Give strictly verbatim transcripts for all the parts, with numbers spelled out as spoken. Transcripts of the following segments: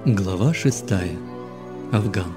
Глава шестая. Афган.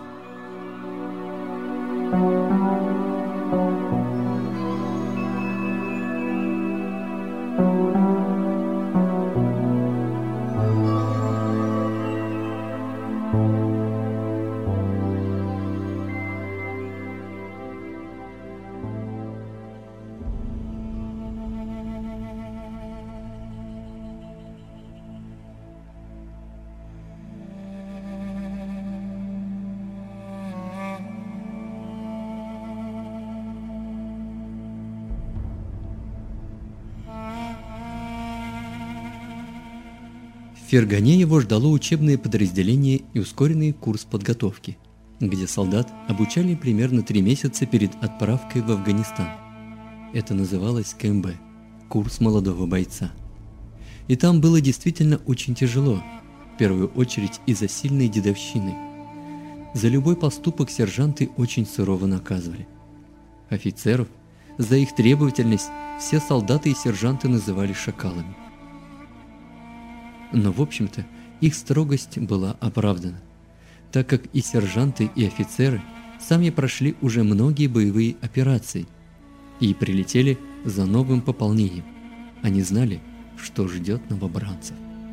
В Фергане его ждало учебное подразделение и ускоренный курс подготовки, где солдат обучали примерно три месяца перед отправкой в Афганистан. Это называлось КМБ – курс молодого бойца. И там было действительно очень тяжело, в первую очередь из-за сильной дедовщины. За любой поступок сержанты очень сурово наказывали. Офицеров за их требовательность все солдаты и сержанты называли шакалами. Но, в общем-то, их строгость была оправдана, так как и сержанты, и офицеры сами прошли уже многие боевые операции и прилетели за новым пополнением. Они знали, что ждет новобранцев.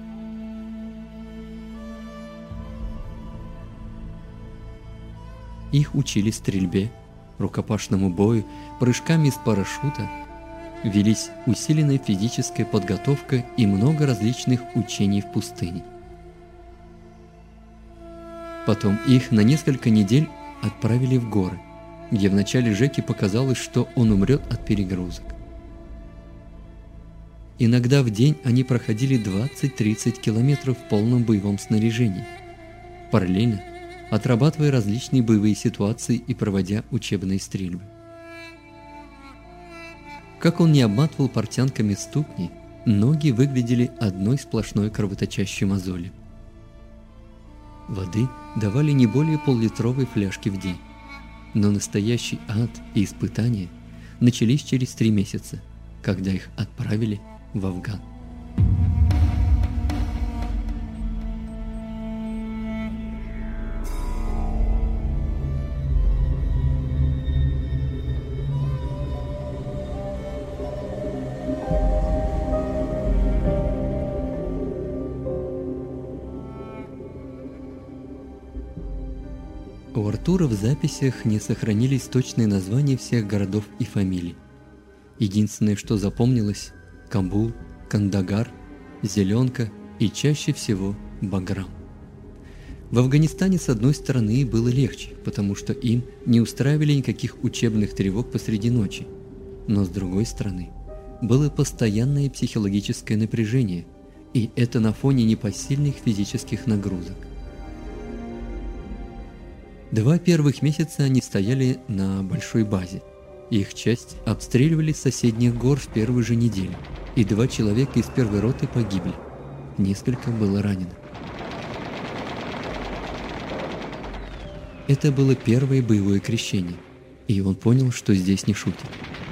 Их учили стрельбе, рукопашному бою, прыжкам из парашюта, велись усиленная физическая подготовка и много различных учений в пустыне. Потом их на несколько недель отправили в горы, где вначале Жеке показалось, что он умрет от перегрузок. Иногда в день они проходили двадцать-тридцать километров в полном боевом снаряжении, параллельно отрабатывая различные боевые ситуации и проводя учебные стрельбы. Как он не обматывал портянками ступни, ноги выглядели одной сплошной кровоточащей мозолью. Воды давали не более поллитровой фляжки в день, но настоящий ад и испытания начались через три месяца, когда их отправили в Афган. У Артура в записях не сохранились точные названия всех городов и фамилий. Единственное, что запомнилось – Камбул, Кандагар, Зеленка и чаще всего Баграм. В Афганистане, с одной стороны, было легче, потому что им не устраивали никаких учебных тревог посреди ночи, но с другой стороны, было постоянное психологическое напряжение, и это на фоне непосильных физических нагрузок. Два первых месяца они стояли на большой базе. Их часть обстреливали с соседних гор в первую же неделю, и два человека из первой роты погибли. Несколько было ранено. Это было первое боевое крещение, и он понял, что здесь не шутят.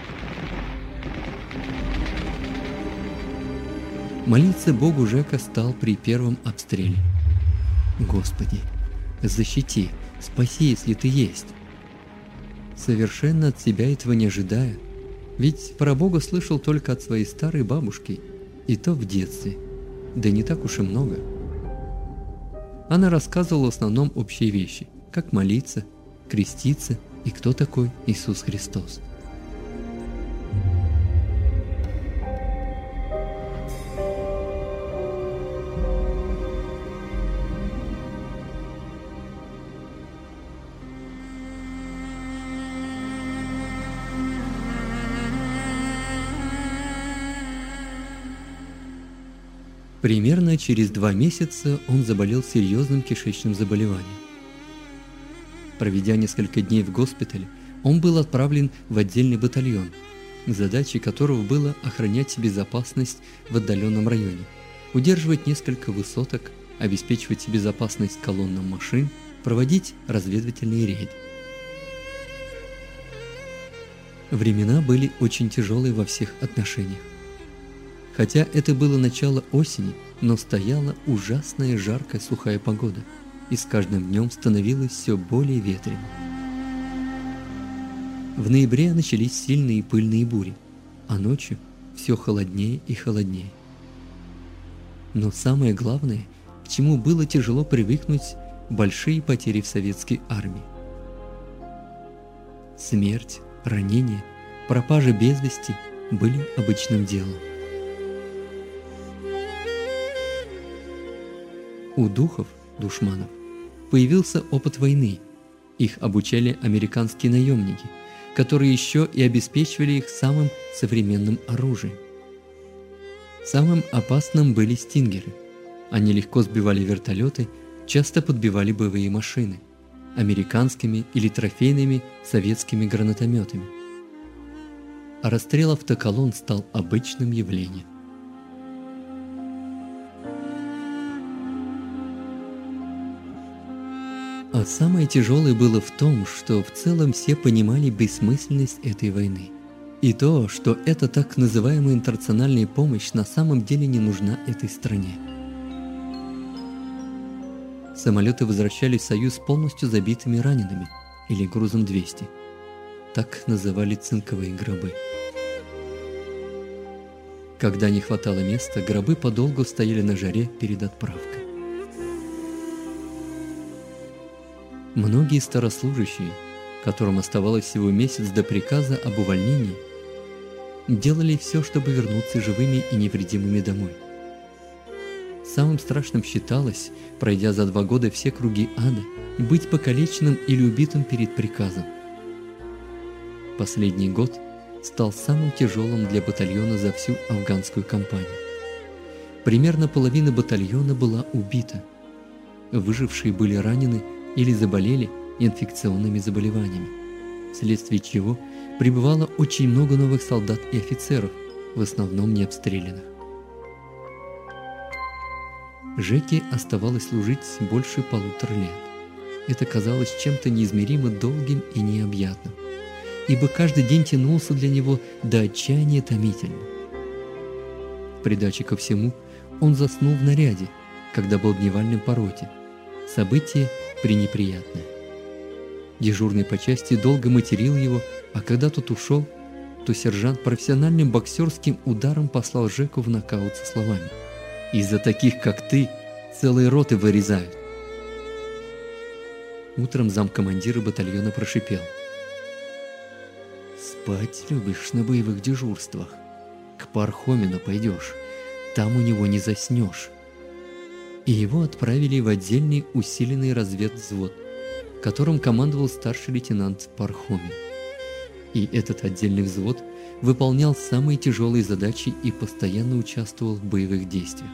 Молиться Богу Жека стал при первом обстреле. «Господи, защити, спаси, если ты есть!» Совершенно от себя этого не ожидая, ведь про Бога слышал только от своей старой бабушки, и то в детстве, да не так уж и много. Она рассказывала в основном общие вещи, как молиться, креститься и кто такой Иисус Христос. Примерно через два месяца он заболел серьезным кишечным заболеванием. Проведя несколько дней в госпитале, он был отправлен в отдельный батальон, задачей которого было охранять безопасность в отдаленном районе, удерживать несколько высоток, обеспечивать безопасность колоннам машин, проводить разведывательные рейды. Времена были очень тяжелые во всех отношениях. Хотя это было начало осени, но стояла ужасная жаркая сухая погода, и с каждым днем становилось все более ветрено. В ноябре начались сильные пыльные бури, а ночью все холоднее и холоднее. Но самое главное, к чему было тяжело привыкнуть, большие потери в советской армии. Смерть, ранения, пропажа без вести были обычным делом. У духов, душманов, появился опыт войны. Их обучали американские наемники, которые еще и обеспечивали их самым современным оружием. Самым опасным были стингеры. Они легко сбивали вертолеты, часто подбивали боевые машины американскими или трофейными советскими гранатометами. А расстрел автоколонн стал обычным явлением. А самое тяжелое было в том, что в целом все понимали бессмысленность этой войны. И то, что эта так называемая интернациональная помощь на самом деле не нужна этой стране. Самолеты возвращались в Союз полностью забитыми ранеными, или грузом двести. Так называли цинковые гробы. Когда не хватало места, гробы подолгу стояли на жаре перед отправкой. Многие старослужащие, которым оставалось всего месяц до приказа об увольнении, делали все, чтобы вернуться живыми и невредимыми домой. Самым страшным считалось, пройдя за два года все круги ада, быть покалеченным или убитым перед приказом. Последний год стал самым тяжелым для батальона за всю афганскую кампанию. Примерно половина батальона была убита. Выжившие были ранены или заболели инфекционными заболеваниями, вследствие чего прибывало очень много новых солдат и офицеров, в основном не обстрелянных. Жеке оставалось служить больше полутора лет. Это казалось чем-то неизмеримо долгим и необъятным, ибо каждый день тянулся для него до отчаяния томительно. В придачу ко всему, он заснул в наряде, когда был дневальным по роте. Событие пренеприятное. Дежурный по части долго материл его, а когда тот ушел, то сержант профессиональным боксерским ударом послал Жеку в нокаут со словами: «Из-за таких, как ты, целые роты вырезают». Утром замкомандира батальона прошипел: «Спать любишь на боевых дежурствах. К Пархомену пойдешь, там у него не заснешь». И его отправили в отдельный усиленный разведвзвод, которым командовал старший лейтенант Пархомен. И этот отдельный взвод выполнял самые тяжелые задачи и постоянно участвовал в боевых действиях.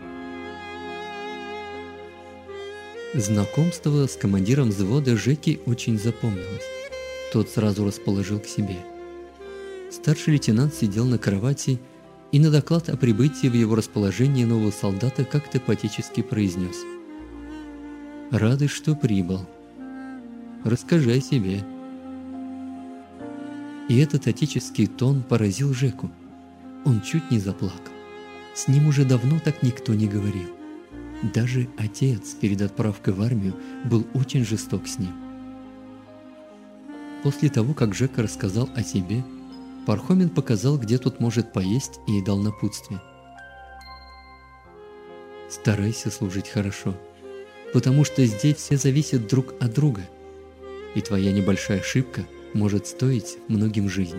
Знакомство с командиром взвода Жеке очень запомнилось. Тот сразу расположил к себе. Старший лейтенант сидел на кровати и на доклад о прибытии в его расположение нового солдата как-то патетически произнес: «Рады, что прибыл. Расскажи о себе». И этот отеческий тон поразил Жеку. Он чуть не заплакал. С ним уже давно так никто не говорил. Даже отец перед отправкой в армию был очень жесток с ним. После того, как Жека рассказал о себе, Пархомен показал, где тут может поесть, и дал напутствие: «Старайся служить хорошо, потому что здесь все зависят друг от друга, и твоя небольшая ошибка может стоить многим жизням».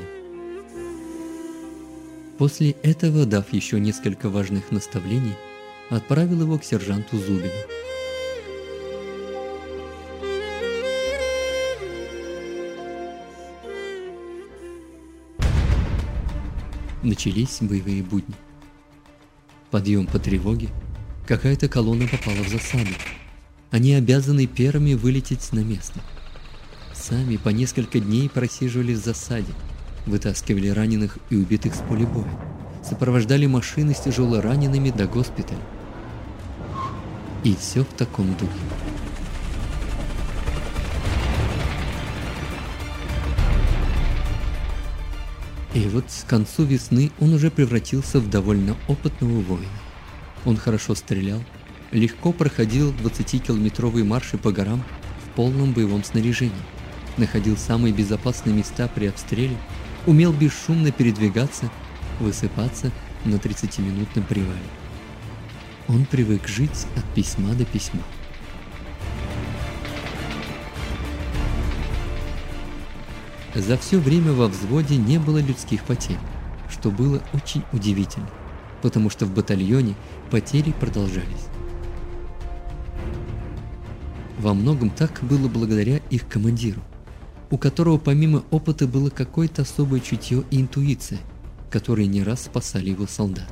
После этого, дав еще несколько важных наставлений, отправил его к сержанту Зубину. Начались боевые будни. Подъем по тревоге. Какая-то колонна попала в засаду. Они обязаны первыми вылететь на место. Сами по несколько дней просиживали в засаде, вытаскивали раненых и убитых с поля боя, сопровождали машины с тяжело ранеными до госпиталя. И все в таком духе. И вот к концу весны он уже превратился в довольно опытного воина. Он хорошо стрелял, легко проходил двадцатикилометровые марши по горам в полном боевом снаряжении, находил самые безопасные места при обстреле, умел бесшумно передвигаться, высыпаться на тридцатиминутном привале. Он привык жить от письма до письма. За все время во взводе не было людских потерь, что было очень удивительно, потому что в батальоне потери продолжались. Во многом так было благодаря их командиру, у которого помимо опыта было какое-то особое чутье и интуиция, которые не раз спасали его солдат.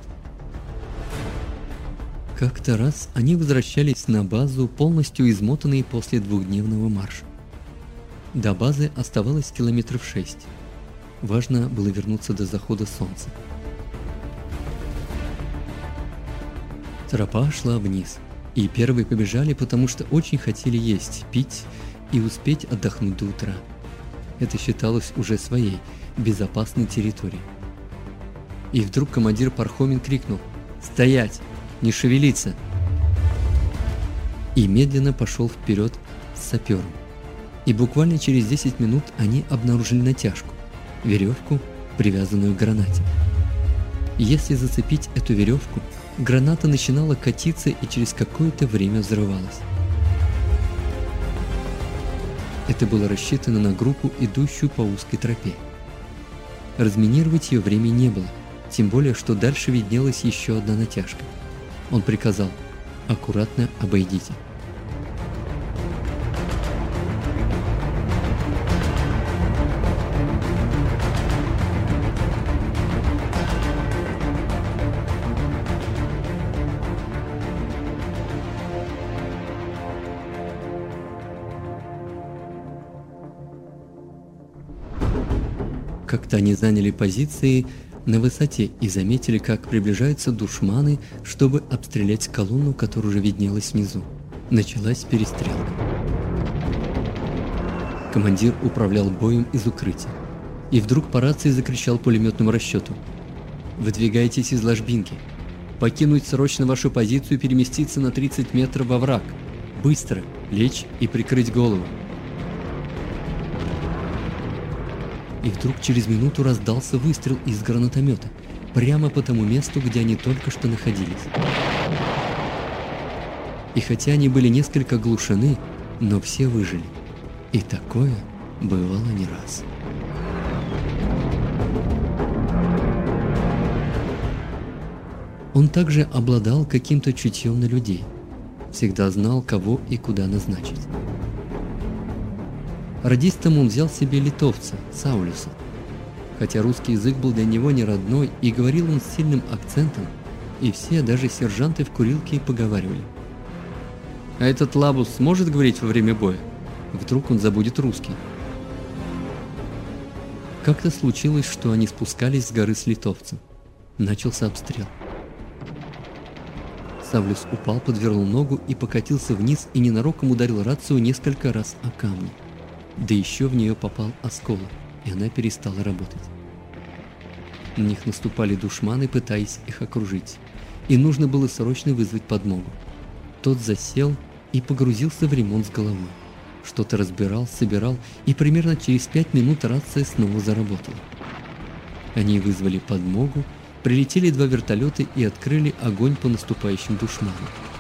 Как-то раз они возвращались на базу, полностью измотанные после двухдневного марша. До базы оставалось километров шесть. Важно было вернуться до захода солнца. Тропа шла вниз, и первые побежали, потому что очень хотели есть, пить и успеть отдохнуть до утра. Это считалось уже своей, безопасной территорией. И вдруг командир Пархомин крикнул: «Стоять! Не шевелиться!» И медленно пошел вперед с сапером. И буквально через десять минут они обнаружили натяжку, веревку, привязанную к гранате. Если зацепить эту веревку, граната начинала катиться и через какое-то время взрывалась. Это было рассчитано на группу, идущую по узкой тропе. Разминировать ее времени не было, тем более, что дальше виднелась еще одна натяжка. Он приказал: «Аккуратно обойдите». Как-то они заняли позиции на высоте и заметили, как приближаются душманы, чтобы обстрелять колонну, которая уже виднелась внизу. Началась перестрелка. Командир управлял боем из укрытия. И вдруг по рации закричал пулеметному расчету: «Выдвигайтесь из ложбинки! Покинуть срочно вашу позицию и переместиться на тридцать метров во враг! Быстро! Лечь и прикрыть голову!» И вдруг через минуту раздался выстрел из гранатомета, прямо по тому месту, где они только что находились. И хотя они были несколько оглушены, но все выжили. И такое бывало не раз. Он также обладал каким-то чутьем на людей, всегда знал, кого и куда назначить. Радистом он взял себе литовца, Саулюса. Хотя русский язык был для него не родной, и говорил он с сильным акцентом, и все, даже сержанты в курилке, поговаривали: «А этот лабус сможет говорить во время боя? Вдруг он забудет русский?» Как-то случилось, что они спускались с горы с литовцем. Начался обстрел. Саулюс упал, подвернул ногу и покатился вниз, и ненароком ударил рацию несколько раз о камни. Да еще в нее попал осколок, и она перестала работать. На них наступали душманы, пытаясь их окружить, и нужно было срочно вызвать подмогу. Тот засел и погрузился в ремонт с головой. Что-то разбирал, собирал, и примерно через пять минут рация снова заработала. Они вызвали подмогу, прилетели два вертолета и открыли огонь по наступающим душманам.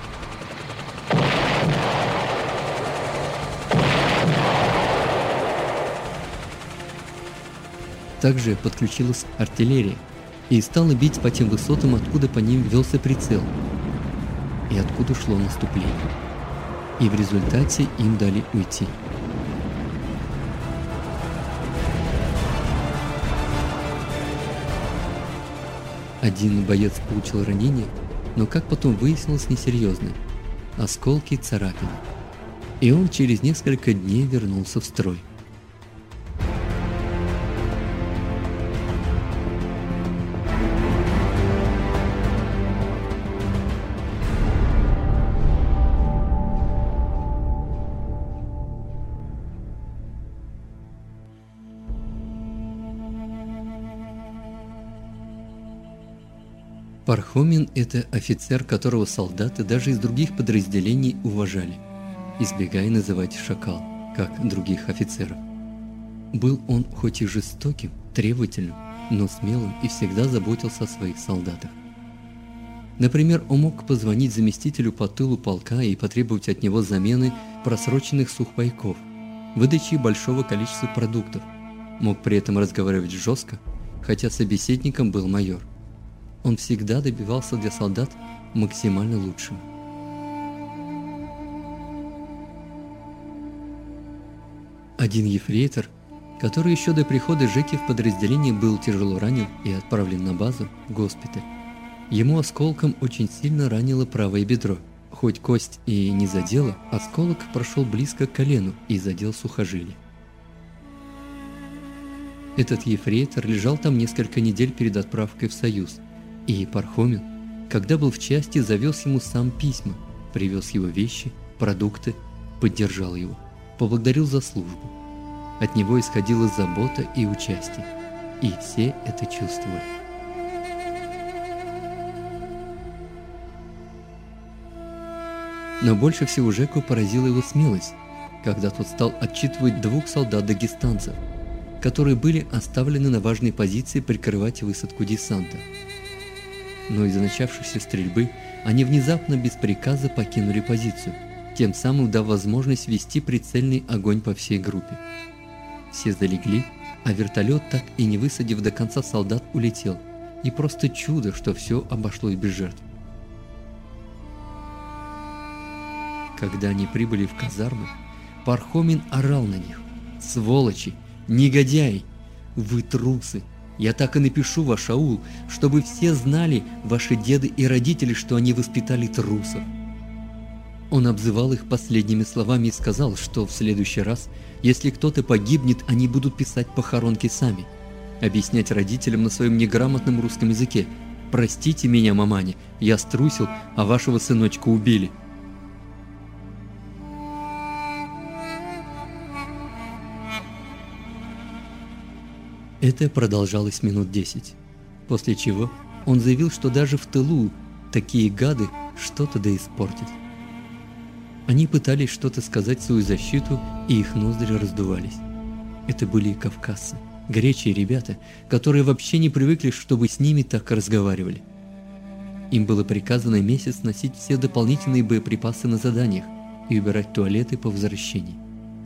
Также подключилась артиллерия и стала бить по тем высотам, откуда по ним велся прицел, и откуда шло наступление. И в результате им дали уйти. Один боец получил ранение, но, как потом выяснилось, несерьезное – осколки, царапины. И он через несколько дней вернулся в строй. Пархомин – это офицер, которого солдаты даже из других подразделений уважали, избегая называть «шакал», как других офицеров. Был он хоть и жестоким, требовательным, но смелым и всегда заботился о своих солдатах. Например, он мог позвонить заместителю по тылу полка и потребовать от него замены просроченных сухпайков, выдачи большого количества продуктов, мог при этом разговаривать жестко, хотя собеседником был майор. Он всегда добивался для солдат максимально лучшего. Один ефрейтор, который еще до прихода Жеки в подразделение был тяжело ранен и отправлен на базу, в госпиталь, ему осколком очень сильно ранило правое бедро. Хоть кость и не задела, осколок прошел близко к колену и задел сухожилие. Этот ефрейтор лежал там несколько недель перед отправкой в Союз, и Пархомин, когда был в части, завез ему сам письма, привез его вещи, продукты, поддержал его, поблагодарил за службу. От него исходила забота и участие, и все это чувствовали. Но больше всего Жеку поразила его смелость, когда тот стал отчитывать двух солдат-дагестанцев, которые были оставлены на важной позиции прикрывать высадку десанта. Но из-за начавшейся стрельбы они внезапно без приказа покинули позицию, тем самым дав возможность вести прицельный огонь по всей группе. Все залегли, а вертолет, так и не высадив до конца солдат, улетел, и просто чудо, что все обошлось без жертв. Когда они прибыли в казарму, Пархомин орал на них: «Сволочи! Негодяи! Вы трусы! Я так и напишу в ваш аул, чтобы все знали, ваши деды и родители, что они воспитали трусов». Он обзывал их последними словами и сказал, что в следующий раз, если кто-то погибнет, они будут писать похоронки сами, объяснять родителям на своем неграмотном русском языке: «Простите меня, маманя, я струсил, а вашего сыночка убили». Это продолжалось минут десять, после чего он заявил, что даже в тылу такие гады что-то да испортят. Они пытались что-то сказать в свою защиту, и их ноздри раздувались. Это были кавказцы, горячие ребята, которые вообще не привыкли, чтобы с ними так разговаривали. Им было приказано месяц носить все дополнительные боеприпасы на заданиях и убирать туалеты по возвращении.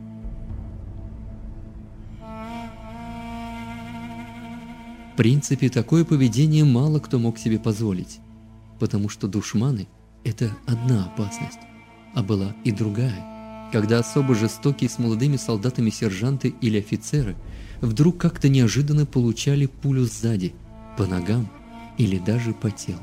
В принципе, такое поведение мало кто мог себе позволить, потому что душманы – это одна опасность, а была и другая, когда особо жестокие с молодыми солдатами сержанты или офицеры вдруг как-то неожиданно получали пулю сзади, по ногам или даже по телу.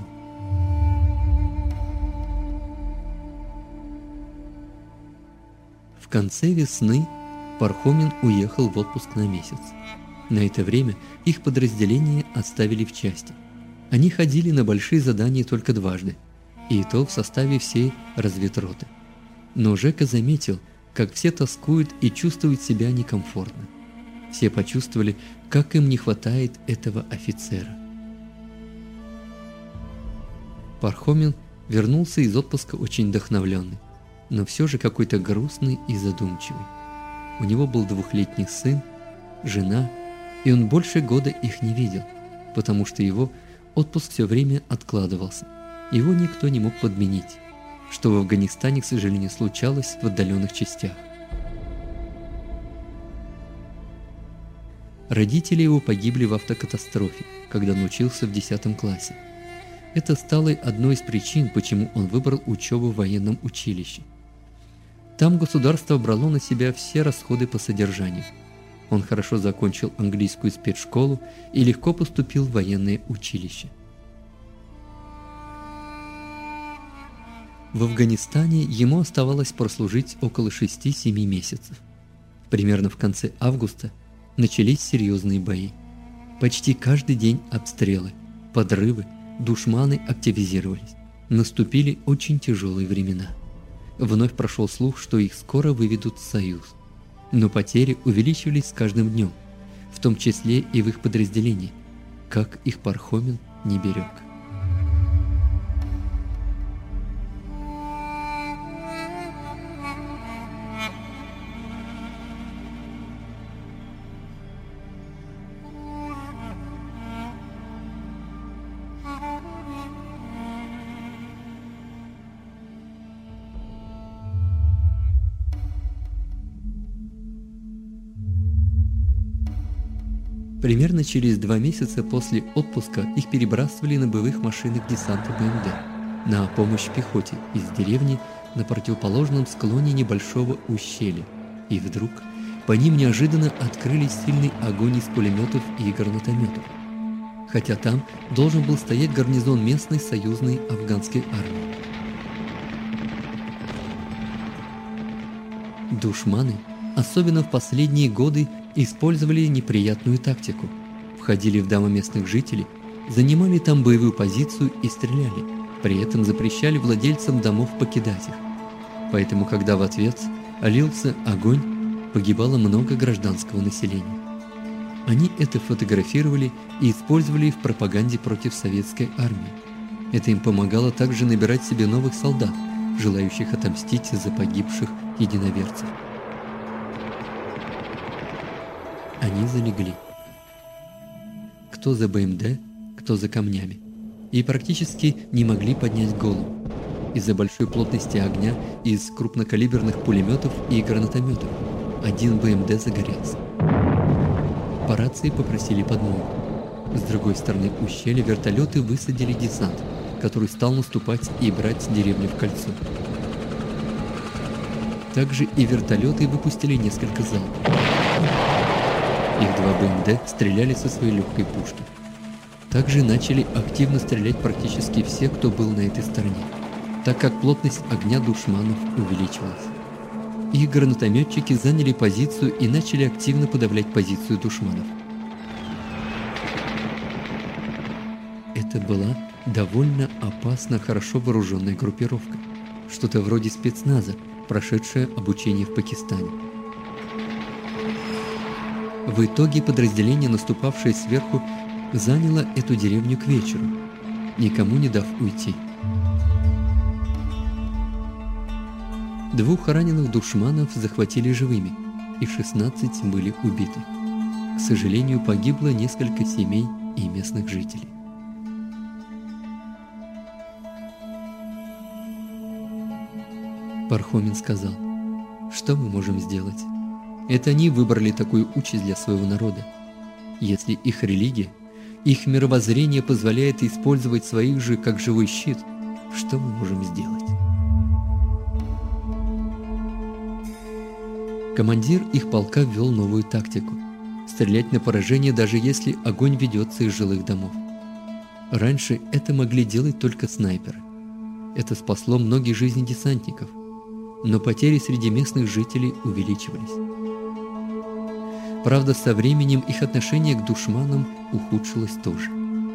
В конце весны Пархомин уехал в отпуск на месяц. На это время их подразделение оставили в части. Они ходили на большие задания только дважды, и то в составе всей разведроты. Но Жека заметил, как все тоскуют и чувствуют себя некомфортно. Все почувствовали, как им не хватает этого офицера. Пархомин вернулся из отпуска очень вдохновленный, но все же какой-то грустный и задумчивый. У него был двухлетний сын, жена, и он больше года их не видел, потому что его отпуск все время откладывался. Его никто не мог подменить, что в Афганистане, к сожалению, случалось в отдаленных частях. Родители его погибли в автокатастрофе, когда он учился в десятом классе. Это стало одной из причин, почему он выбрал учебу в военном училище. Там государство брало на себя все расходы по содержанию. Он хорошо закончил английскую спецшколу и легко поступил в военное училище. В Афганистане ему оставалось прослужить около шести-семи месяцев. Примерно в конце августа начались серьезные бои. Почти каждый день обстрелы, подрывы, душманы активизировались. Наступили очень тяжелые времена. Вновь прошел слух, что их скоро выведут в Союз. Но потери увеличивались с каждым днем, в том числе и в их подразделении, как их Пархомин не берег. Примерно через два месяца после отпуска их перебрасывали на боевых машинах десанта БМД на помощь пехоте из деревни на противоположном склоне небольшого ущелья. И вдруг по ним неожиданно открылись сильный огонь из пулеметов и гранатометов, хотя там должен был стоять гарнизон местной союзной афганской армии. Душманы, особенно в последние годы, использовали неприятную тактику. Входили в дома местных жителей, занимали там боевую позицию и стреляли, при этом запрещали владельцам домов покидать их. Поэтому, когда в ответ лился огонь, погибало много гражданского населения. Они это фотографировали и использовали в пропаганде против советской армии. Это им помогало также набирать себе новых солдат, желающих отомстить за погибших единоверцев. Они залегли. Кто за БМД, кто за камнями. И практически не могли поднять голову из-за большой плотности огня из крупнокалиберных пулеметов и гранатометов. Один БМД загорелся. По рации попросили подмогу. С другой стороны ущелья вертолеты высадили десант, который стал наступать и брать деревню в кольцо. Также и вертолеты выпустили несколько залпов. Их два БМД стреляли со своей легкой пушки. Также начали активно стрелять практически все, кто был на этой стороне, так как плотность огня душманов увеличивалась. Их гранатометчики заняли позицию и начали активно подавлять позицию душманов. Это была довольно опасно хорошо вооруженная группировка, что-то вроде спецназа, прошедшая обучение в Пакистане. В итоге подразделение, наступавшее сверху, заняло эту деревню к вечеру, никому не дав уйти. Двух раненых душманов захватили живыми, и шестнадцать были убиты. К сожалению, погибло несколько семей и местных жителей. Пархомин сказал: «Что мы можем сделать? Это они выбрали такую участь для своего народа. Если их религия, их мировоззрение позволяет использовать своих же как живой щит, что мы можем сделать?» Командир их полка ввел новую тактику – стрелять на поражение, даже если огонь ведется из жилых домов. Раньше это могли делать только снайперы. Это спасло многие жизни десантников, но потери среди местных жителей увеличивались. Правда, со временем их отношение к душманам ухудшилось тоже.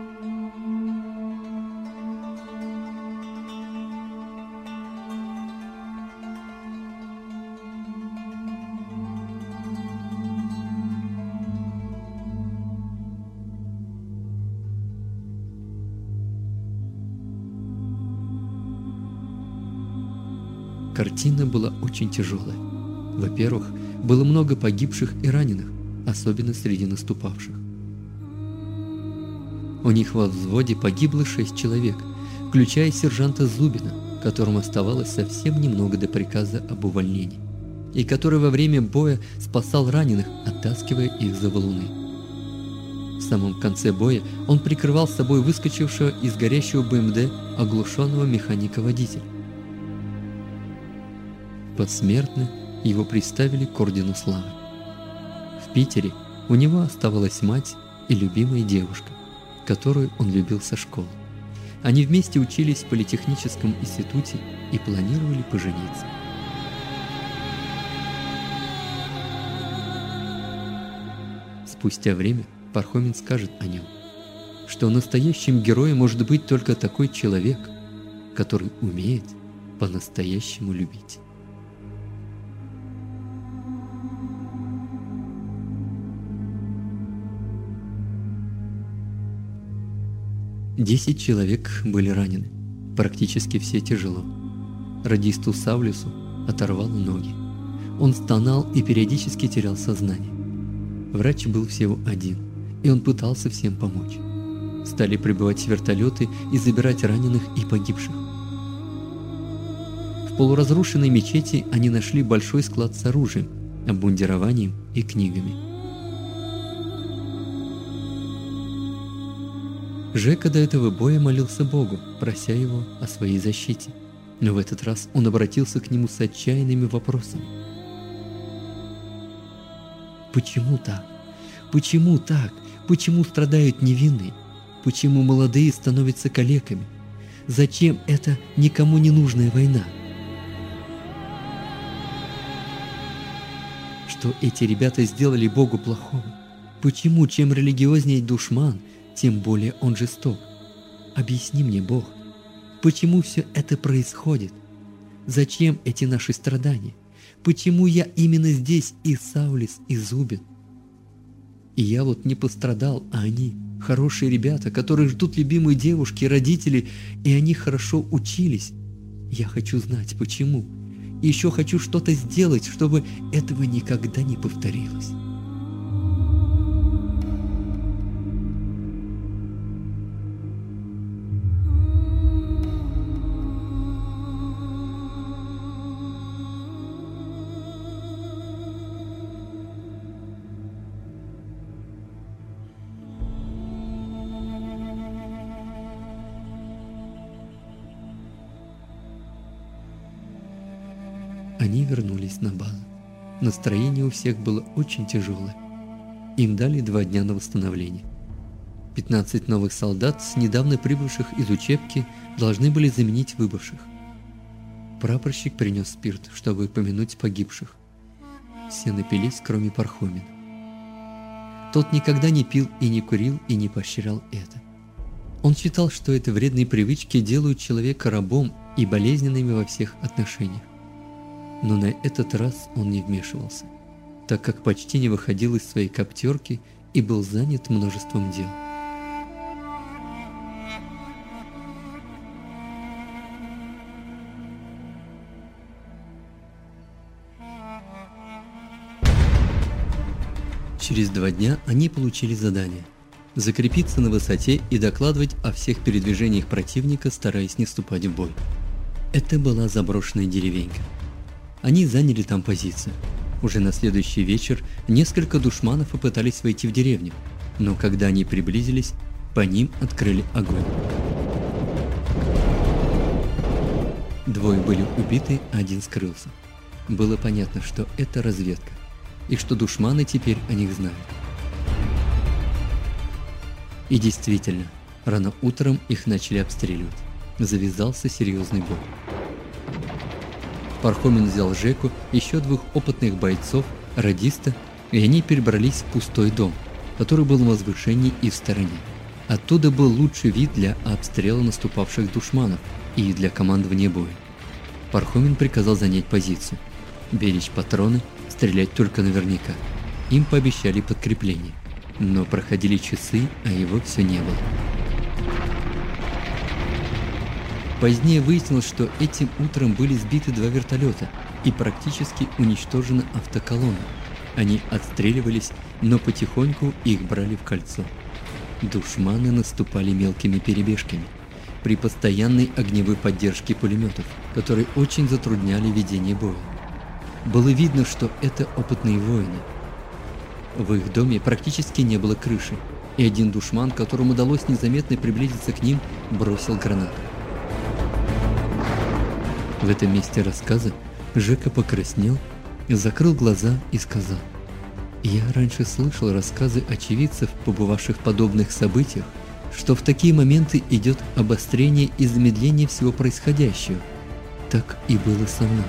Картина была очень тяжелая. Во-первых, было много погибших и раненых, особенно среди наступавших. У них во взводе погибло шесть человек, включая сержанта Зубина, которому оставалось совсем немного до приказа об увольнении, и который во время боя спасал раненых, оттаскивая их за валуны. В самом конце боя он прикрывал с собой выскочившего из горящего БМД оглушенного механика-водителя. Посмертно его приставили к ордену славы. В Питере у него оставалась мать и любимая девушка, которую он любил со школы. Они вместе учились в политехническом институте и планировали пожениться. Спустя время Пархомин скажет о нем, что настоящим героем может быть только такой человек, который умеет по-настоящему любить. Десять человек были ранены, практически все тяжело. Радисту Савлюсу оторвало ноги. Он стонал и периодически терял сознание. Врач был всего один, и он пытался всем помочь. Стали прибывать вертолеты и забирать раненых и погибших. В полуразрушенной мечети они нашли большой склад с оружием, обмундированием и книгами. Жека до этого боя молился Богу, прося его о своей защите. Но в этот раз он обратился к нему с отчаянными вопросами. Почему так? Почему так? Почему страдают невинные? Почему молодые становятся калеками? Зачем эта никому не нужная война? Что эти ребята сделали Богу плохого? Почему чем религиознее душман, тем более он жесток? Объясни мне, Бог, почему все это происходит? Зачем эти наши страдания? Почему я именно здесь и Саулис, и Зубин? И я вот не пострадал, а они, хорошие ребята, которые ждут любимые девушки, родители, и они хорошо учились. Я хочу знать, почему. И еще хочу что-то сделать, чтобы этого никогда не повторилось. Они вернулись на базу. Настроение у всех было очень тяжелое. Им дали два дня на восстановление. пятнадцать новых солдат с недавно прибывших из учебки должны были заменить выбывших. Прапорщик принес спирт, чтобы помянуть погибших. Все напились, кроме Пархомина. Тот никогда не пил и не курил и не поощрял это. Он считал, что это вредные привычки делают человека рабом и болезненными во всех отношениях. Но на этот раз он не вмешивался, так как почти не выходил из своей коптерки и был занят множеством дел. Через два дня они получили задание – закрепиться на высоте и докладывать о всех передвижениях противника, стараясь не вступать в бой. Это была заброшенная деревенька. Они заняли там позицию. Уже на следующий вечер несколько душманов попытались войти в деревню, но когда они приблизились, по ним открыли огонь. Двое были убиты, а один скрылся. Было понятно, что это разведка, и что душманы теперь о них знают. И действительно, рано утром их начали обстреливать. Завязался серьезный бой. Пархомин взял Жеку, еще двух опытных бойцов, радиста, и они перебрались в пустой дом, который был на возвышении и в стороне. Оттуда был лучший вид для обстрела наступавших душманов и для командования боем. Пархомин приказал занять позицию, беречь патроны, стрелять только наверняка. Им пообещали подкрепление, но проходили часы, а его все не было. Позднее выяснилось, что этим утром были сбиты два вертолета и практически уничтожена автоколонна. Они отстреливались, но потихоньку их брали в кольцо. Душманы наступали мелкими перебежками, при постоянной огневой поддержке пулеметов, которые очень затрудняли ведение боя. Было видно, что это опытные воины. В их доме практически не было крыши, и один душман, которому удалось незаметно приблизиться к ним, бросил гранату. В этом месте рассказа Жека покраснел, закрыл глаза и сказал: «Я раньше слышал рассказы очевидцев, побывавших в подобных событиях, что в такие моменты идет обострение и замедление всего происходящего. Так и было со мной».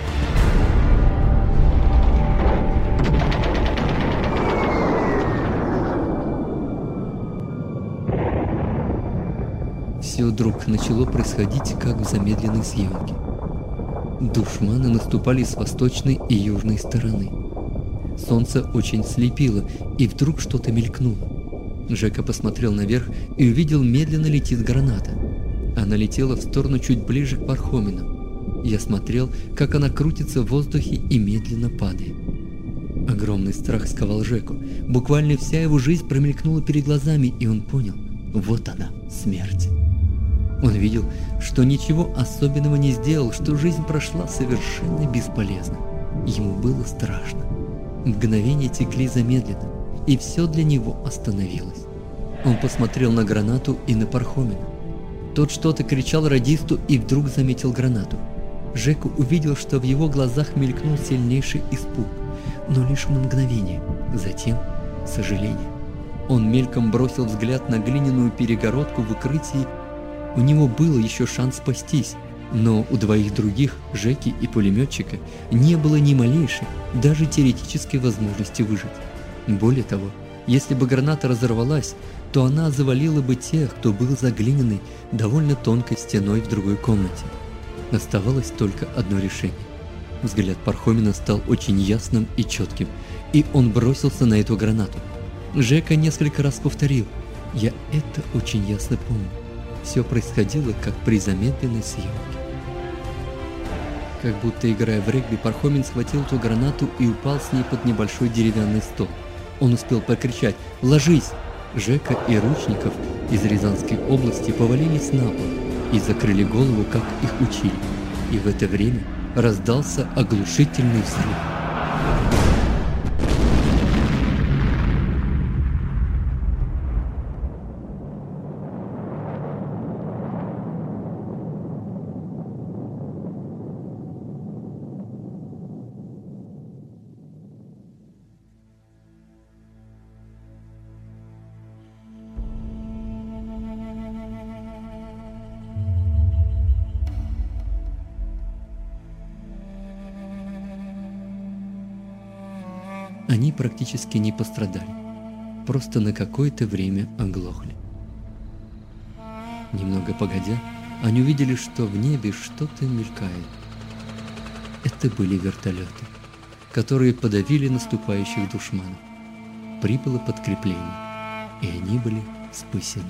Все вдруг начало происходить, как в замедленной съемке. Душманы наступали с восточной и южной стороны. Солнце очень слепило, и вдруг что-то мелькнуло. Жека посмотрел наверх и увидел, медленно летит граната. Она летела в сторону чуть ближе к Пархомину. Я смотрел, как она крутится в воздухе и медленно падает. Огромный страх сковал Жеку. Буквально вся его жизнь промелькнула перед глазами, и он понял: вот она, смерть. Он видел, что ничего особенного не сделал, что жизнь прошла совершенно бесполезно. Ему было страшно. Мгновения текли замедленно, и все для него остановилось. Он посмотрел на гранату и на Пархомина. Тот что-то кричал радисту и вдруг заметил гранату. Жека увидел, что в его глазах мелькнул сильнейший испуг, но лишь на мгновение, затем сожаление. Он мельком бросил взгляд на глиняную перегородку в укрытии. У него был еще шанс спастись, но у двоих других, Жеки и пулеметчика, не было ни малейшей, даже теоретической возможности выжить. Более того, если бы граната разорвалась, то она завалила бы тех, кто был за глиняной, довольно тонкой стеной в другой комнате. Оставалось только одно решение. Взгляд Пархомина стал очень ясным и четким, и он бросился на эту гранату. Жека несколько раз повторил: «Я это очень ясно помню». Все происходило, как при замедленной съемке. Как будто играя в регби, Пархомин схватил эту гранату и упал с ней под небольшой деревянный стол. Он успел покричать: «Ложись!». Жека и Ручников из Рязанской области повалились на пол и закрыли голову, как их учили. И в это время раздался оглушительный взрыв. Они практически не пострадали, просто на какое-то время оглохли. Немного погодя, они увидели, что в небе что-то мелькает. Это были вертолеты, которые подавили наступающих душманов. Прибыло подкрепление, и они были спасены.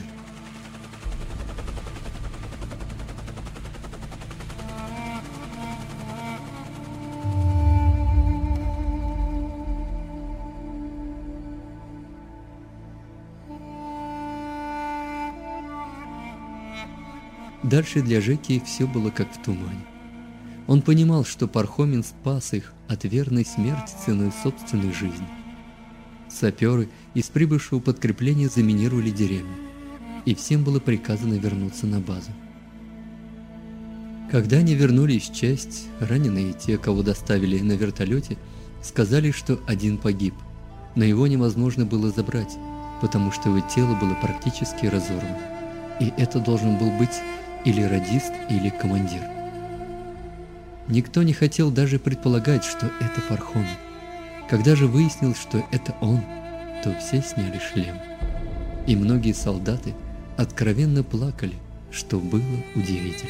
Дальше для Жеки все было как в тумане. Он понимал, что Пархомин спас их от верной смерти ценой собственной жизни. Саперы из прибывшего подкрепления заминировали деревню, и всем было приказано вернуться на базу. Когда они вернулись в часть, раненые, те, кого доставили на вертолете, сказали, что один погиб, но его невозможно было забрать, потому что его тело было практически разорвано, и это должен был быть или радист, или командир. Никто не хотел даже предполагать, что это Пархомин. Когда же выяснилось, что это он, то все сняли шлем. И многие солдаты откровенно плакали, что было удивительно.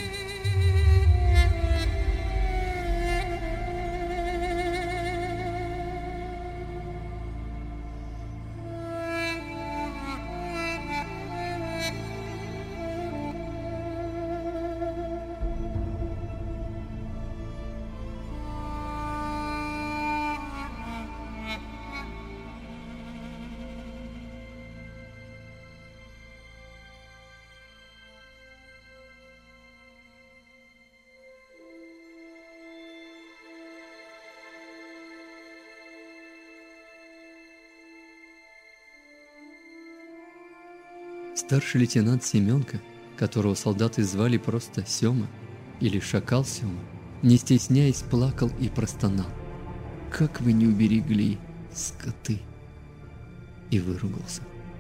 Старший лейтенант Семенко, которого солдаты звали просто Сёма или Шакал Сёма, не стесняясь, плакал и простонал: «Как вы не уберегли, скоты!» и выругался.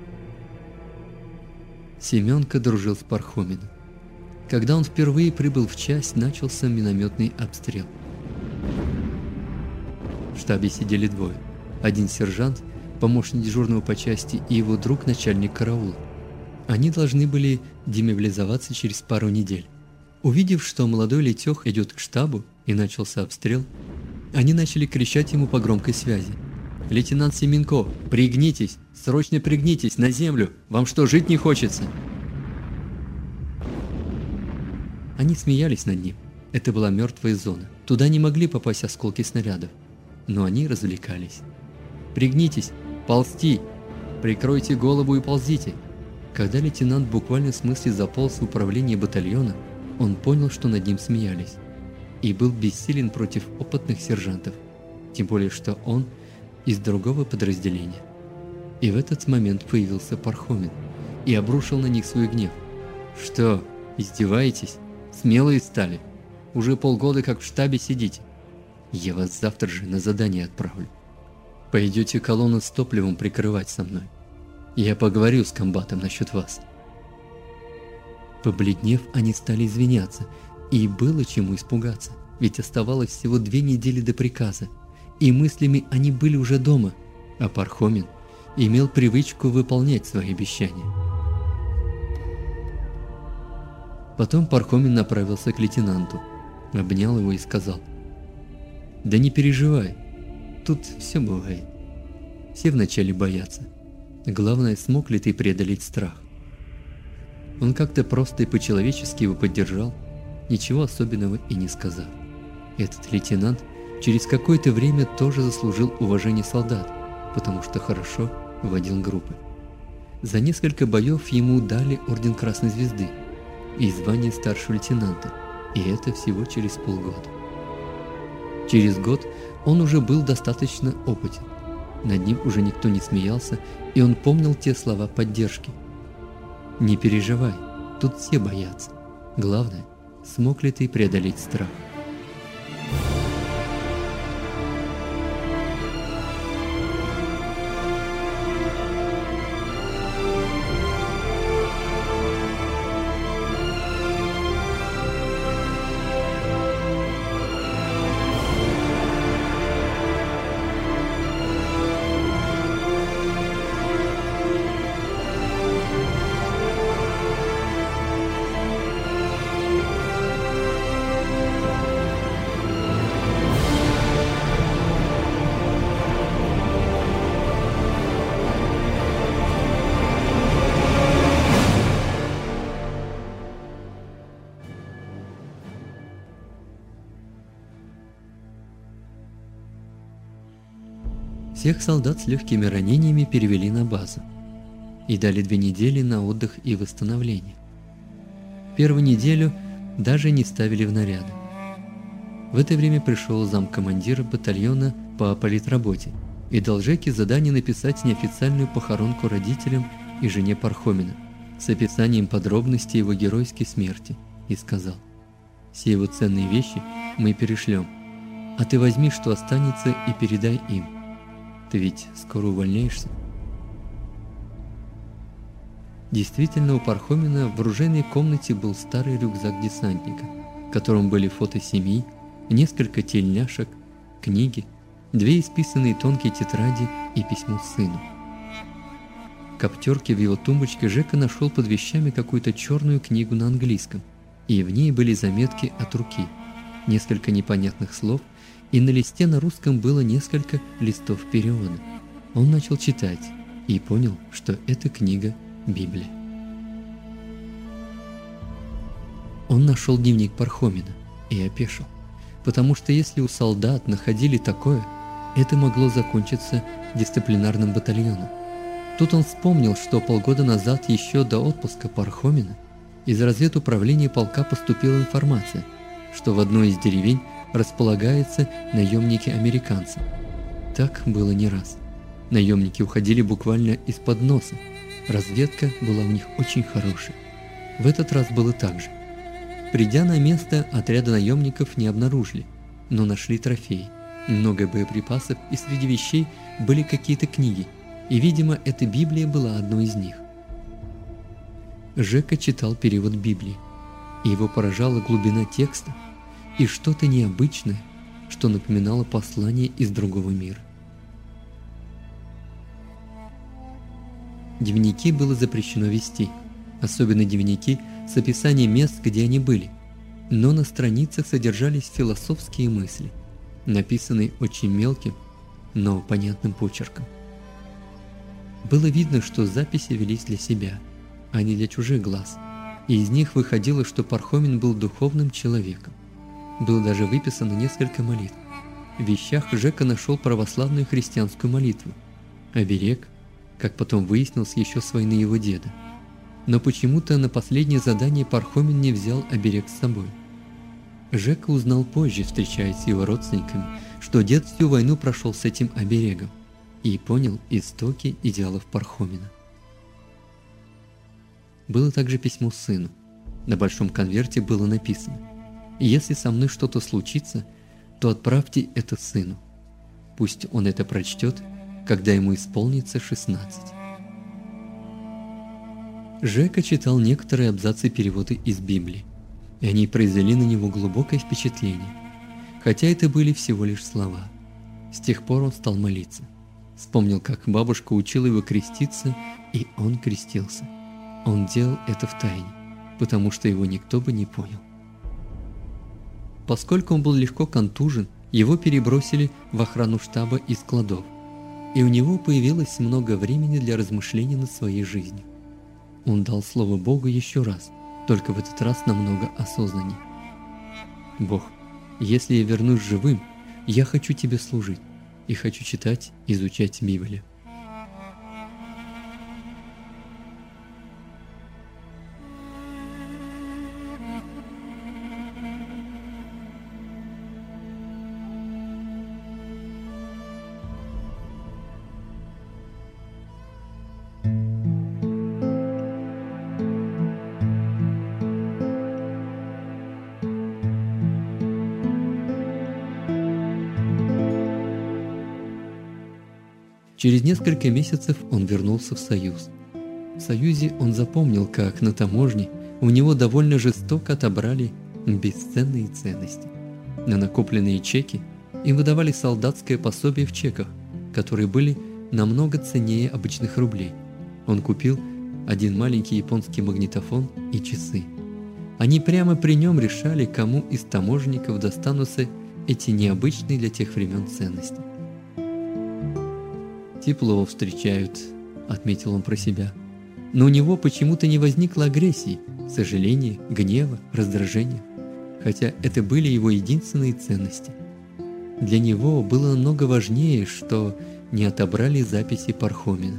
Семенко дружил с Пархоминым. Когда он впервые прибыл в часть, начался минометный обстрел. В штабе сидели двое: один сержант, помощник дежурного по части, и его друг, начальник караула. Они должны были демобилизоваться через пару недель. Увидев, что молодой лейтёх идет к штабу и начался обстрел, они начали кричать ему по громкой связи: «Лейтенант Семенко, пригнитесь! Срочно пригнитесь! На землю! Вам что, жить не хочется?» Они смеялись над ним. Это была мертвая зона. Туда не могли попасть осколки снарядов. Но они развлекались. «Пригнитесь! Ползти! Прикройте голову и ползите!» Когда лейтенант в буквальном смысле заполз в управление батальона, он понял, что над ним смеялись, и был бессилен против опытных сержантов, тем более что он из другого подразделения. И в этот момент появился Пархомин и обрушил на них свой гнев. «Что, издеваетесь? Смелые стали? Уже полгода как в штабе сидите. Я вас завтра же на задание отправлю. Пойдете колонну с топливом прикрывать со мной. Я поговорю с комбатом насчет вас». Побледнев, они стали извиняться, и было чему испугаться, ведь оставалось всего две недели до приказа, и мыслями они были уже дома, а Пархомин имел привычку выполнять свои обещания. Потом Пархомин направился к лейтенанту, обнял его и сказал: «Да не переживай, тут все бывает. Все вначале боятся. Главное, смог ли ты преодолеть страх?» Он как-то просто и по-человечески его поддержал, ничего особенного и не сказав. Этот лейтенант через какое-то время тоже заслужил уважение солдат, потому что хорошо водил группы. За несколько боев ему дали орден Красной Звезды и звание старшего лейтенанта, и это всего через полгода. Через год он уже был достаточно опытен, над ним уже никто не смеялся, и он помнил те слова поддержки. «Не переживай, тут все боятся. Главное, смог ли ты преодолеть страх?» Всех солдат с легкими ранениями перевели на базу и дали две недели на отдых и восстановление. Первую неделю даже не ставили в наряды. В это время пришел замкомандира батальона по политработе и дал Жеке задание написать неофициальную похоронку родителям и жене Пархомина с описанием подробностей его геройской смерти, и сказал: «Все его ценные вещи мы перешлем, а ты возьми, что останется, и передай им. Ты ведь скоро увольняешься». Действительно, у Пархомина в оружейной комнате был старый рюкзак десантника, в котором были фото семьи, несколько тельняшек, книги, две исписанные тонкие тетради и письмо сыну. В коптерке в его тумбочке Жека нашел под вещами какую-то черную книгу на английском, и в ней были заметки от руки, несколько непонятных слов, и на листе на русском было несколько листов перевода. Он начал читать и понял, что это книга Библия. Он нашел дневник Пархомина и опешил, потому что если у солдат находили такое, это могло закончиться дисциплинарным батальоном. Тут он вспомнил, что полгода назад, еще до отпуска Пархомина, из разведуправления полка поступила информация, что в одной из деревень располагаются наемники-американцы. Так было не раз. Наемники уходили буквально из-под носа. Разведка была у них очень хорошая. В этот раз было так же. Придя на место, отряда наемников не обнаружили, но нашли трофеи, много боеприпасов, и среди вещей были какие-то книги, и, видимо, эта Библия была одной из них. Жека читал перевод Библии, и его поражала глубина текста и что-то необычное, что напоминало послание из другого мира. Дневники было запрещено вести, особенно дневники с описанием мест, где они были, но на страницах содержались философские мысли, написанные очень мелким, но понятным почерком. Было видно, что записи велись для себя, а не для чужих глаз, и из них выходило, что Пархомин был духовным человеком. Было даже выписано несколько молитв. В вещах Жека нашел православную христианскую молитву, оберег, как потом выяснилось, еще с войны его деда. Но почему-то на последнее задание Пархомин не взял оберег с собой. Жека узнал позже, встречаясь с его родственниками, что дед всю войну прошел с этим оберегом, и понял истоки идеалов Пархомина. было также письмо сыну. На большом конверте было написано: «Если со мной что-то случится, то отправьте это сыну. Пусть он это прочтет, когда ему исполнится шестнадцать». Жека читал некоторые абзацы перевода из Библии, и они произвели на него глубокое впечатление, хотя это были всего лишь слова. С тех пор он стал молиться. Вспомнил, как бабушка учила его креститься, и он крестился. Он делал это втайне, потому что его никто бы не понял. Поскольку он был легко контужен, его перебросили в охрану штаба и складов, и у него появилось много времени для размышлений над своей жизнью. Он дал слово Богу еще раз, только в этот раз намного осознаннее. «Бог, если я вернусь живым, я хочу Тебе служить и хочу читать, изучать Библию». Через несколько месяцев он вернулся в Союз. В Союзе он запомнил, как на таможне у него довольно жестоко отобрали бесценные ценности. На накопленные чеки им выдавали солдатское пособие в чеках, которые были намного ценнее обычных рублей. Он купил один маленький японский магнитофон и часы. Они прямо при нем решали, кому из таможенников достанутся эти необычные для тех времен ценности. «Тепло встречают», — отметил он про себя. Но у него почему-то не возникло агрессии, сожаления, гнева, раздражения, хотя это были его единственные ценности. Для него было намного важнее, что не отобрали записи Пархомена.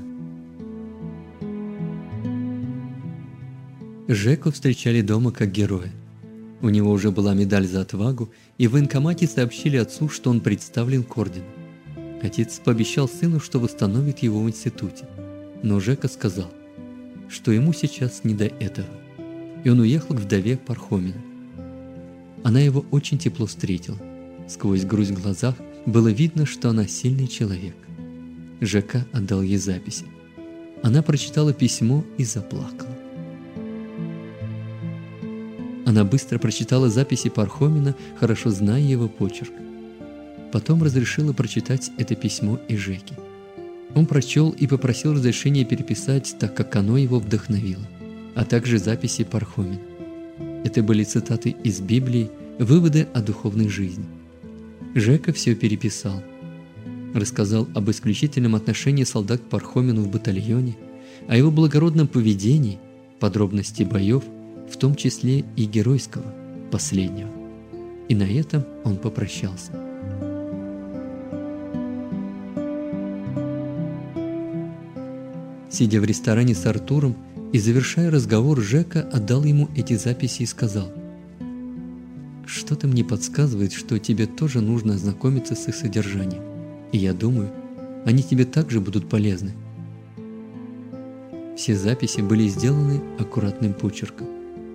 Жеку встречали дома как героя. У него уже была медаль за отвагу, и в военкомате сообщили отцу, что он представлен к ордену. Отец пообещал сыну, что восстановит его в институте, но Жека сказал, что ему сейчас не до этого, и он уехал к вдове Пархомена. Она его очень тепло встретила. Сквозь грусть в глазах было видно, что она сильный человек. Жека отдал ей записи. Она прочитала письмо и заплакала. Она быстро прочитала записи Пархомена, хорошо зная его почерк. Потом разрешила прочитать это письмо и Жеке. Он прочел и попросил разрешения переписать, так как оно его вдохновило, а также записи Пархомена. Это были цитаты из Библии, выводы о духовной жизни. Жека все переписал. Рассказал об исключительном отношении солдат к Пархомену в батальоне, о его благородном поведении, подробности боев, в том числе и геройского, последнего. И на этом он попрощался. Сидя в ресторане с Артуром и завершая разговор, Жека отдал ему эти записи и сказал: «Что-то мне подсказывает, что тебе тоже нужно ознакомиться с их содержанием, и я думаю, они тебе также будут полезны». Все записи были сделаны аккуратным почерком.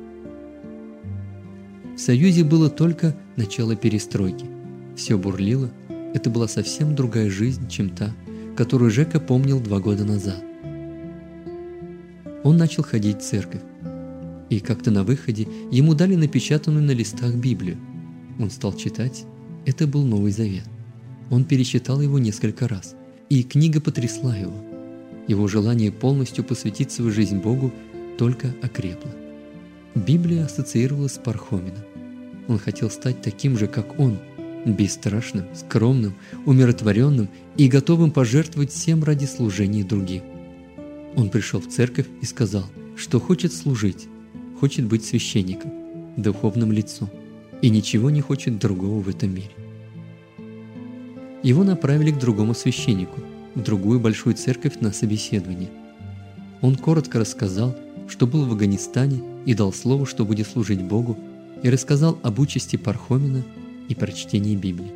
В Союзе было только начало перестройки. Все бурлило, это была совсем другая жизнь, чем та, которую Жека помнил два года назад. Он начал ходить в церковь, и как-то на выходе ему дали напечатанную на листах Библию. Он стал читать, это был Новый Завет. Он перечитал его несколько раз, и книга потрясла его. Его желание полностью посвятить свою жизнь Богу только окрепло. Библия ассоциировалась с Пархоменом. Он хотел стать таким же, как он, бесстрашным, скромным, умиротворенным и готовым пожертвовать всем ради служения другим. Он пришел в церковь и сказал, что хочет служить, хочет быть священником, духовным лицом, и ничего не хочет другого в этом мире. Его направили к другому священнику, в другую большую церковь на собеседование. Он коротко рассказал, что был в Афганистане и дал слово, что будет служить Богу, и рассказал об участи Пархомена и прочтении Библии.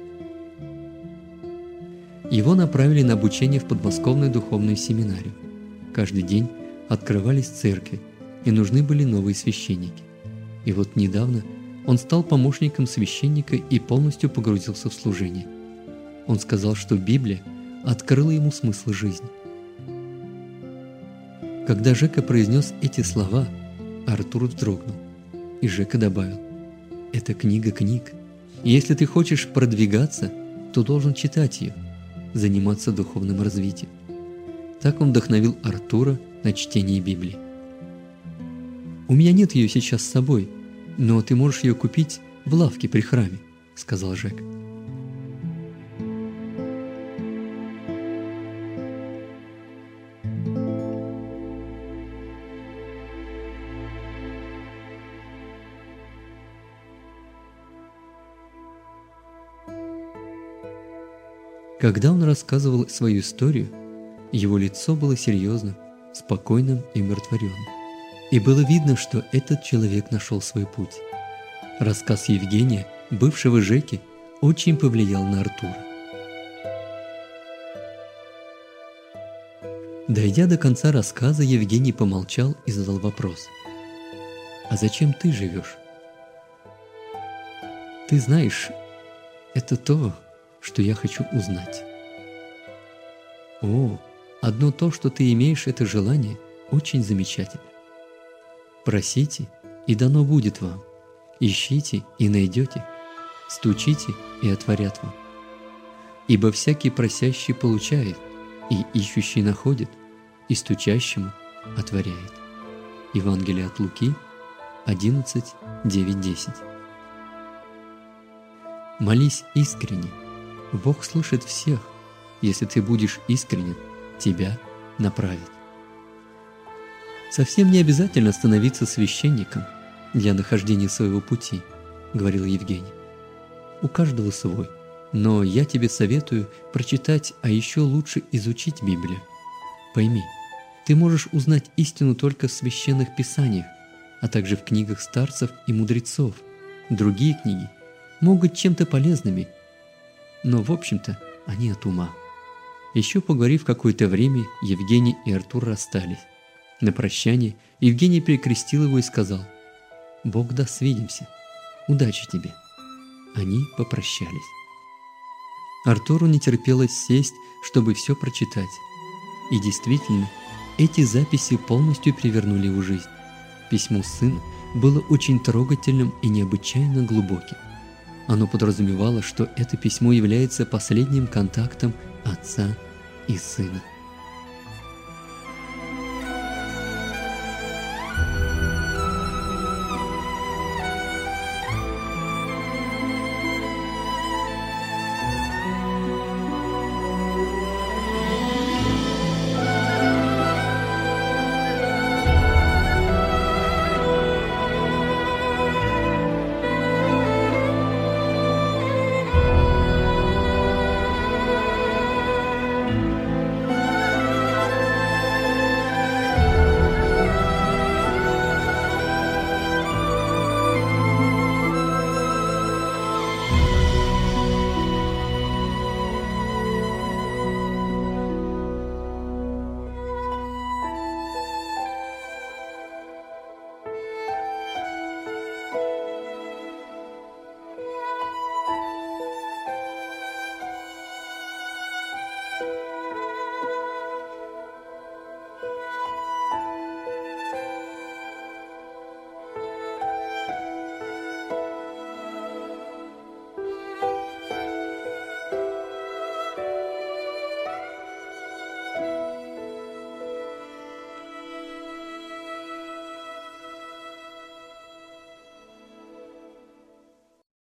Его направили на обучение в подмосковную духовную семинарию. Каждый день открывались церкви, и нужны были новые священники. И вот недавно он стал помощником священника и полностью погрузился в служение. Он сказал, что Библия открыла ему смысл жизни. Когда Жека произнес эти слова, Артур вздрогнул, и Жека добавил: «Это книга книг, и если ты хочешь продвигаться, то должен читать ее, заниматься духовным развитием». Так он вдохновил Артура на чтение Библии. «У меня нет ее сейчас с собой, но ты можешь ее купить в лавке при храме», — сказал Жека. Когда он рассказывал свою историю, его лицо было серьезным, спокойным и умиротворенным. И было видно, что этот человек нашел свой путь. Рассказ Евгения, бывшего Жеки, очень повлиял на Артура. Дойдя до конца рассказа, Евгений помолчал и задал вопрос: «А зачем ты живешь?» «Ты знаешь, это то, что я хочу узнать». «О, одно то, что ты имеешь это желание, очень замечательно. Просите, и дано будет вам. Ищите, и найдете. Стучите, и отворят вам. Ибо всякий просящий получает, и ищущий находит, и стучащему отворяет». Евангелие от Луки одиннадцать, девять, десять. Молись искренне. Бог слышит всех. Если ты будешь искренен, тебя направят. «Совсем не обязательно становиться священником для нахождения своего пути», — говорил Евгений. «У каждого свой, но я тебе советую прочитать, а еще лучше изучить Библию. Пойми, ты можешь узнать истину только в священных писаниях, а также в книгах старцев и мудрецов. Другие книги могут быть чем-то полезными, но, в общем-то, они от ума». Еще поговорив какое-то время, Евгений и Артур расстались. На прощание Евгений перекрестил его и сказал: «Бог даст, свидимся. Удачи тебе». Они попрощались. Артуру не терпелось сесть, чтобы все прочитать. И действительно, эти записи полностью перевернули его жизнь. Письмо сына было очень трогательным и необычайно глубоким. Оно подразумевало, что это письмо является последним контактом отца и сына.